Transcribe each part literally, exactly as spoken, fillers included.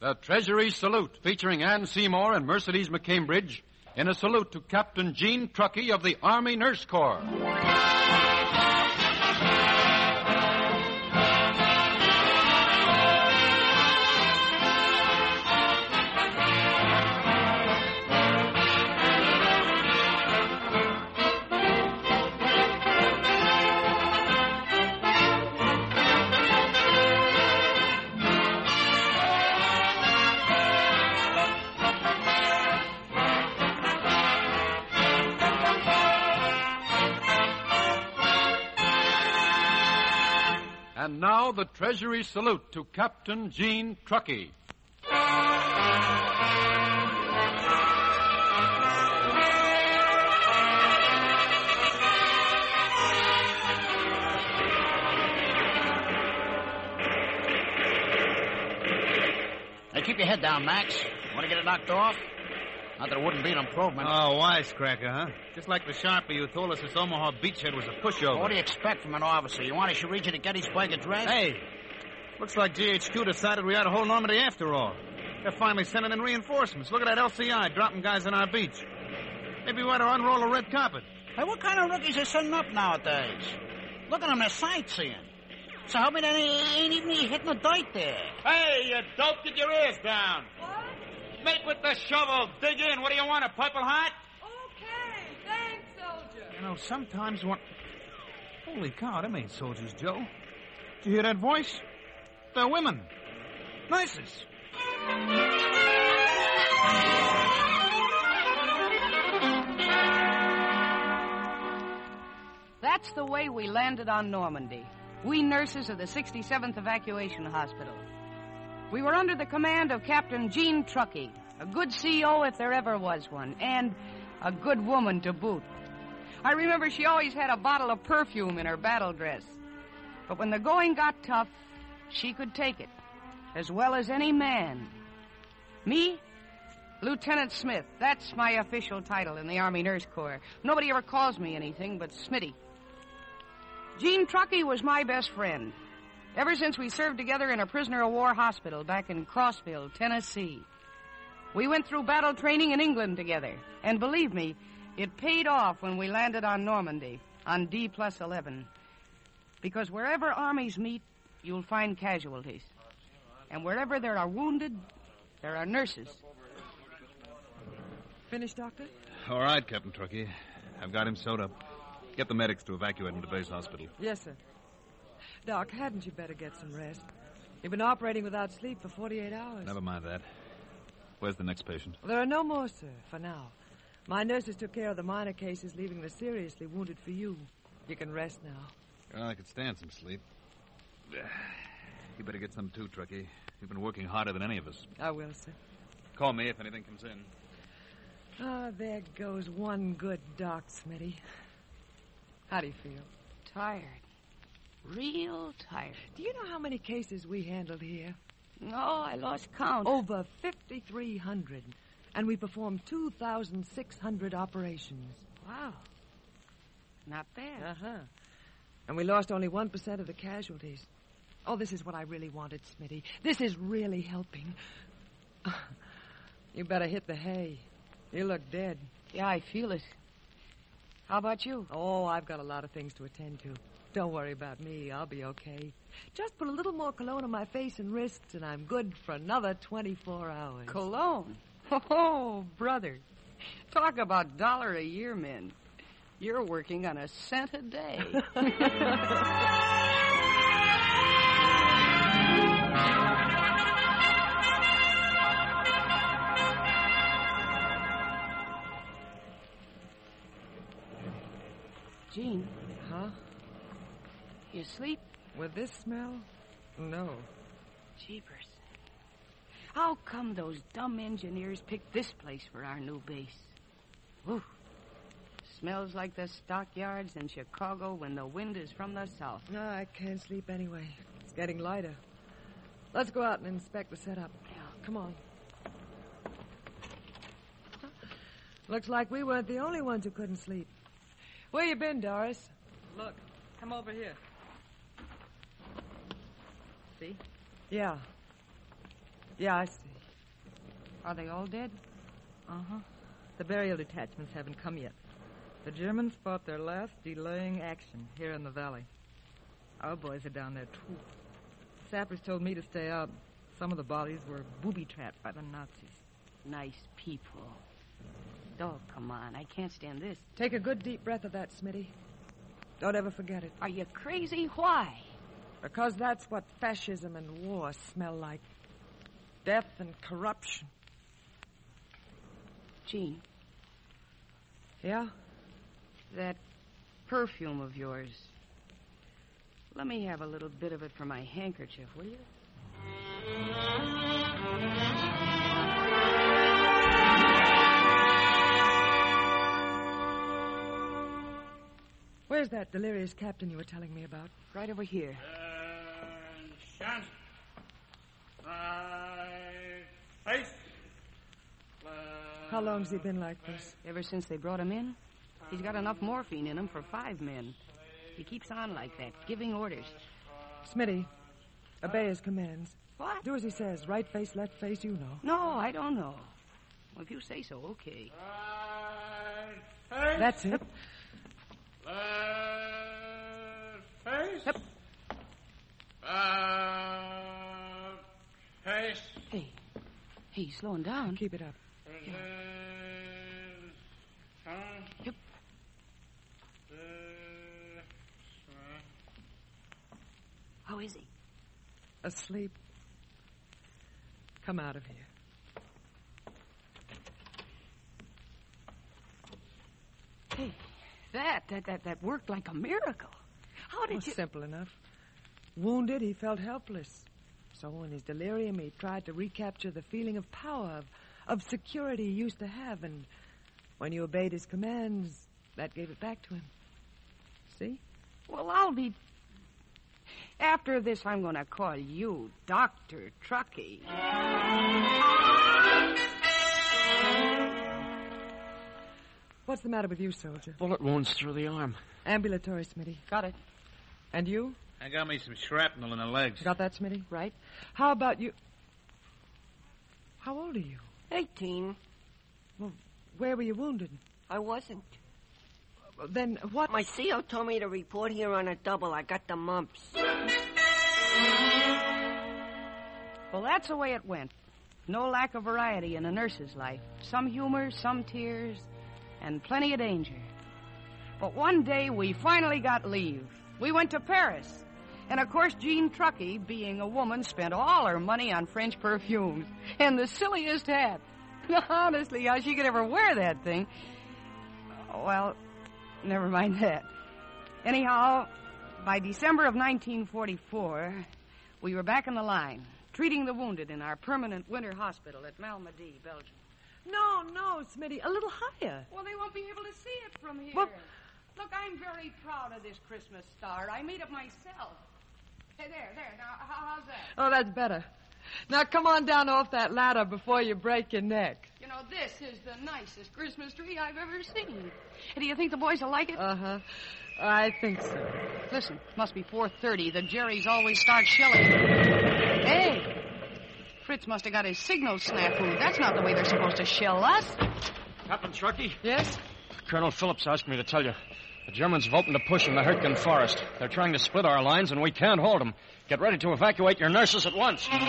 The Treasury Salute, featuring Ann Seymour and Mercedes McCambridge, in a salute to Captain Gene Truckee of the Army Nurse Corps. And now the Treasury Salute to Captain Gene Truckee. Hey, keep your head down, Max. Want to get it knocked off? Not that it wouldn't be an improvement. Oh, wisecracker, huh? Just like the Sharpie who told us this Omaha beachhead was a pushover. What do you expect from an officer? You want us to read you to Gettysburg Address? Hey, looks like G H Q decided we ought to hold Normandy after all. They're finally sending in reinforcements. Look at that L C I dropping guys on our beach. Maybe we ought to unroll a red carpet. Hey, what kind of rookies are sending up nowadays? Look at them, they're sightseeing. So help me, they ain't even hitting the dirt there. Hey, you dope, get your ears down. What? Make with the shovel. Dig in. What do you want, a purple heart? Okay, thanks, soldier. You know, sometimes one... Holy cow, them ain't soldiers, Joe. Did you hear that voice? They're women. Nurses. That's the way we landed on Normandy. We nurses of the sixty-seventh Evacuation Hospital. We were under the command of Captain Gene Truckee, a good C O if there ever was one, and a good woman to boot. I remember she always had a bottle of perfume in her battle dress. But when the going got tough, she could take it, as well as any man. Me? Lieutenant Smith. That's my official title in the Army Nurse Corps. Nobody ever calls me anything but Smitty. Gene Truckee was my best friend, ever since we served together in a prisoner of war hospital back in Crossville, Tennessee. We went through battle training in England together, and believe me, it paid off when we landed on Normandy, on D plus eleven. Because wherever armies meet, you'll find casualties. And wherever there are wounded, there are nurses. Finished, Doctor? All right, Captain Truckee. I've got him sewed up. Get the medics to evacuate him to base hospital. Yes, sir. Doc, hadn't you better get some rest? You've been operating without sleep for forty-eight hours. Never mind that. Where's the next patient? Well, there are no more, sir, for now. My nurses took care of the minor cases, leaving the seriously wounded for you. You can rest now. Well, I could stand some sleep. You better get some too, Truckee. You've been working harder than any of us. I will, sir. Call me if anything comes in. Ah, there goes one good doc, Smitty. How do you feel? Tired. Real tired. Do you know how many cases we handled here? No, I lost count. Over fifty-three hundred. And we performed two thousand six hundred operations. Wow. Not bad. Uh-huh. And we lost only one percent of the casualties. Oh, this is what I really wanted, Smitty. This is really helping. You better hit the hay. You look dead. Yeah, I feel it. How about you? Oh, I've got a lot of things to attend to. Don't worry about me. I'll be okay. Just put a little more cologne on my face and wrists, and I'm good for another twenty-four hours. Cologne? Oh, brother. Talk about dollar a year men. You're working on a cent a day. Gene. Huh? You sleep? With this smell? No. Jeepers. How come those dumb engineers picked this place for our new base? Whew. Smells like the stockyards in Chicago when the wind is from the south. No, I can't sleep anyway. It's getting lighter. Let's go out and inspect the setup. Yeah. Come on. Looks like we weren't the only ones who couldn't sleep. Where you been, Doris? Look, come over here. See? Yeah. Yeah, I see. Are they all dead? Uh-huh. The burial detachments haven't come yet. The Germans fought their last delaying action here in the valley. Our boys are down there, too. Sappers told me to stay out. Some of the bodies were booby-trapped by the Nazis. Nice people. Oh, come on. I can't stand this. Take a good deep breath of that, Smitty. Don't ever forget it. Are you crazy? Why? Because that's what fascism and war smell like. Death and corruption. Gene. Yeah? That perfume of yours. Let me have a little bit of it for my handkerchief, will you? Where's that delirious captain you were telling me about? Right over here. Attention. Face. How long's he been like this? Ever since they brought him in? He's got enough morphine in him for five men. He keeps on like that, giving orders. Smitty, obey his commands. What? Do as he says. Right face, left face, you know. No, I don't know. Well, if you say so, okay. Face. That's it. Left face. Yep. Left face. Hey. Hey, he's slowing down. Keep it up. Yeah. Yep. How is he? Asleep. Come out of here. Hey, that, that, that, that worked like a miracle. How did Oh, you... simple enough. Wounded, he felt helpless. So in his delirium, he tried to recapture the feeling of power, of, of security he used to have. And when you obeyed his commands, that gave it back to him. See? Well, I'll be... After this, I'm going to call you Doctor Truckee. What's the matter with you, soldier? Bullet wounds through the arm. Ambulatory, Smitty. Got it. And you? I got me some shrapnel in the legs. Got that, Smitty? Right. How about you? How old are you? Eighteen. Well, where were you wounded? I wasn't. Well, then what? My C O told me to report here on a double. I got the mumps. Well, that's the way it went. No lack of variety in a nurse's life. Some humor, some tears, and plenty of danger. But one day we finally got leave. We went to Paris. And, of course, Jean Truckee, being a woman, spent all her money on French perfumes. And the silliest hat. Honestly, how she could ever wear that thing. Well, never mind that. Anyhow, by December of nineteen forty-four, we were back in the line, treating the wounded in our permanent winter hospital at Malmedy, Belgium. No, no, Smitty, a little higher. Well, they won't be able to see it from here. Well, look, I'm very proud of this Christmas star. I made it myself. Hey, there, there. Now, how, how's that? Oh, that's better. Now, come on down off that ladder before you break your neck. You know, this is the nicest Christmas tree I've ever seen. Do you think the boys will like it? Uh-huh. I think so. Listen, must be four thirty. The Jerrys always start shelling. Hey, Fritz must have got his signal snafu. That's not the way they're supposed to shell us. Captain Truckee? Yes? Colonel Phillips asked me to tell you. The Germans have opened a push in the Hurtgen Forest. They're trying to split our lines, and we can't hold them. Get ready to evacuate your nurses at once. All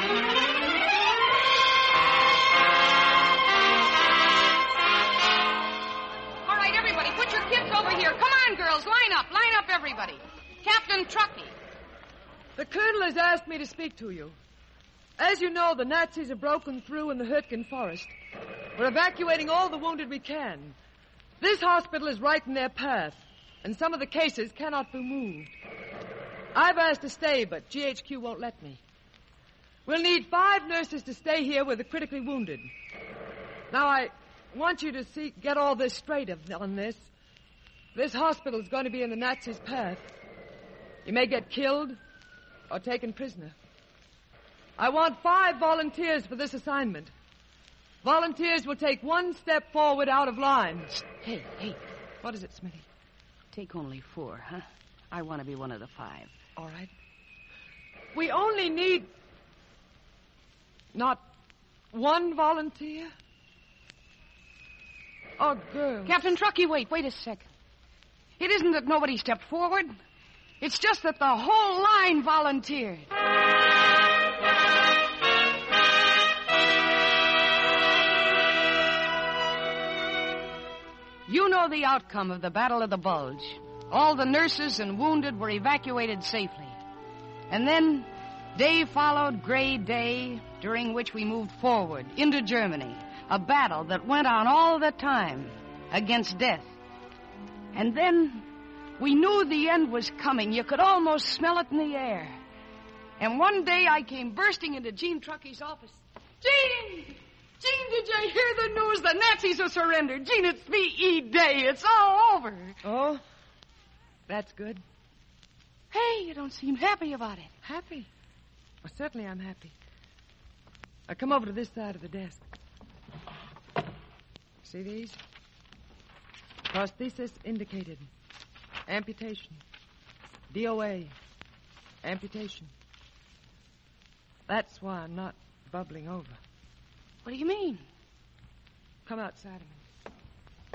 right, everybody, put your kids over here. Come on, girls, line up. Line up, everybody. Captain Truckee. The colonel has asked me to speak to you. As you know, the Nazis have broken through in the Hurtgen Forest. We're evacuating all the wounded we can. This hospital is right in their path, and some of the cases cannot be moved. I've asked to stay, but G H Q won't let me. We'll need five nurses to stay here with the critically wounded. Now, I want you to see, get all this straight on this. This hospital is going to be in the Nazis' path. You may get killed or taken prisoner. I want five volunteers for this assignment. Volunteers will take one step forward out of line. Hey, hey, What is it, Smitty? take only four, huh? I want to be one of the five. All right. We only need... Not one volunteer? Oh, girls. Captain Truckee, wait, wait a second. It isn't that nobody stepped forward. It's just that the whole line volunteered. You know the outcome of the Battle of the Bulge. All the nurses and wounded were evacuated safely. And then day followed gray day, during which we moved forward into Germany, a battle that went on all the time against death. And then we knew the end was coming. You could almost smell it in the air. And one day I came bursting into Gene Truckee's office. Gene! Gene, did you hear the news? The Nazis have surrendered. Gene, it's V E Day. It's all over. Oh? That's good. Hey, you don't seem happy about it. Happy? Well, certainly I'm happy. Now, come over to this side of the desk. See these? Prosthesis indicated. Amputation. D O A. Amputation. That's why I'm not bubbling over. What do you mean? Come outside of me.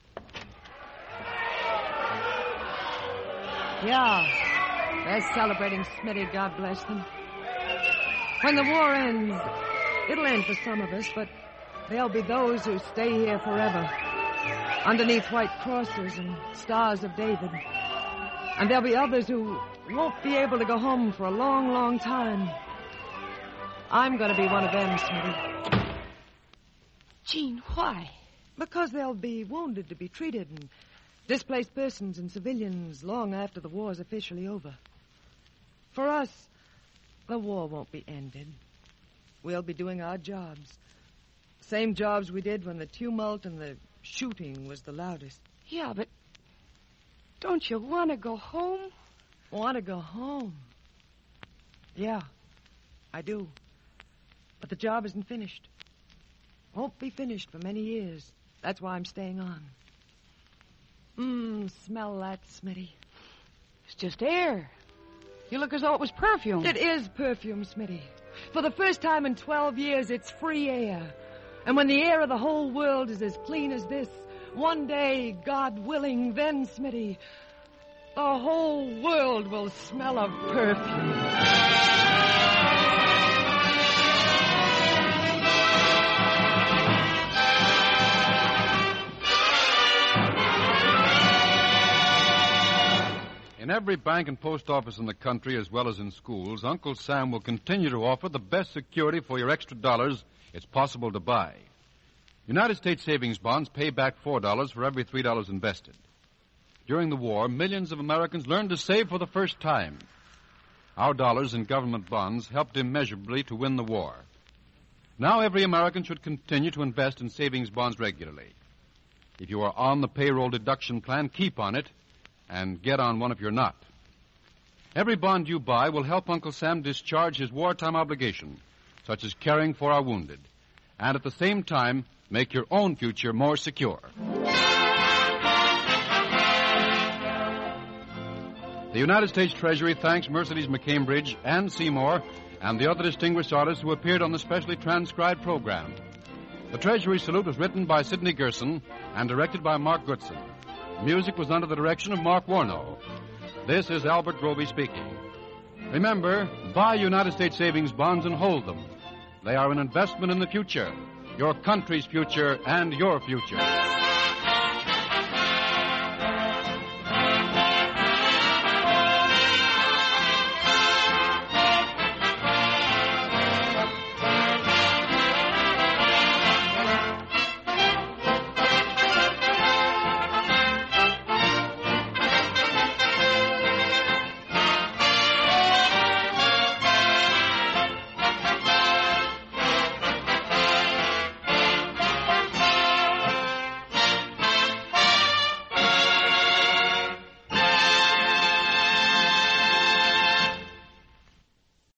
Yeah. They're celebrating Smitty, God bless them. When the war ends, it'll end for some of us, but there'll be those who stay here forever, underneath white crosses and stars of David. And there'll be others who won't be able to go home for a long, long time. I'm going to be one of them, Smitty. Gene, why? Because they'll be wounded to be treated, and displaced persons and civilians long after the war's officially over. For us, the war won't be ended. We'll be doing our jobs. Same jobs we did when the tumult and the shooting was the loudest. Yeah, but don't you want to go home? Want to go home? Yeah, I do. But the job isn't finished. Won't be finished for many years. That's why I'm staying on. Mmm, smell that, Smitty. It's just air. You look as though it was perfume. It is perfume, Smitty. For the first time in twelve years, it's free air. And when the air of the whole world is as clean as this, one day, God willing, then, Smitty, the whole world will smell of perfume. In every bank and post office in the country, as well as in schools, Uncle Sam will continue to offer the best security for your extra dollars it's possible to buy. United States savings bonds pay back four dollars for every three dollars invested. During the war, millions of Americans learned to save for the first time. Our dollars in government bonds helped immeasurably to win the war. Now every American should continue to invest in savings bonds regularly. If you are on the payroll deduction plan, keep on it, and get on one if you're not. Every bond you buy will help Uncle Sam discharge his wartime obligation, such as caring for our wounded, and at the same time make your own future more secure. The United States Treasury thanks Mercedes McCambridge, Ann Seymour, and the other distinguished artists who appeared on the specially transcribed program. The Treasury salute was written by Sidney Gerson and directed by Mark Goodson. Music was under the direction of Mark Warnow. This is Albert Groby speaking. Remember, buy United States savings bonds and hold them. They are an investment in the future, your country's future and your future.